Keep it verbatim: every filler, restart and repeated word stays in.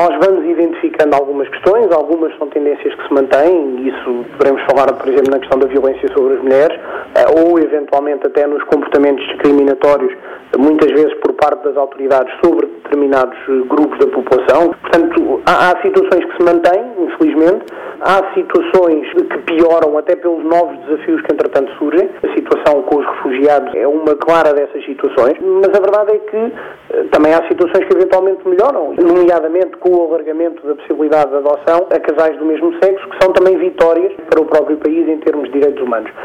Nós vamos identificando algumas questões, algumas são tendências que se mantêm, e isso poderemos falar, por exemplo, na questão da violência sobre as mulheres, ou eventualmente até nos comportamentos discriminatórios, muitas vezes por parte das autoridades sobre determinados grupos da população. Portanto, há, há situações que se mantêm, infelizmente, há situações que pioram até pelos novos desafios que entretanto surgem. A situação com os refugiados é uma clara dessas situações, mas a verdade é que também há situações que eventualmente melhoram, nomeadamente com o alargamento da possibilidade de adoção a casais do mesmo sexo, que são também vitórias para o próprio país em termos de direitos humanos.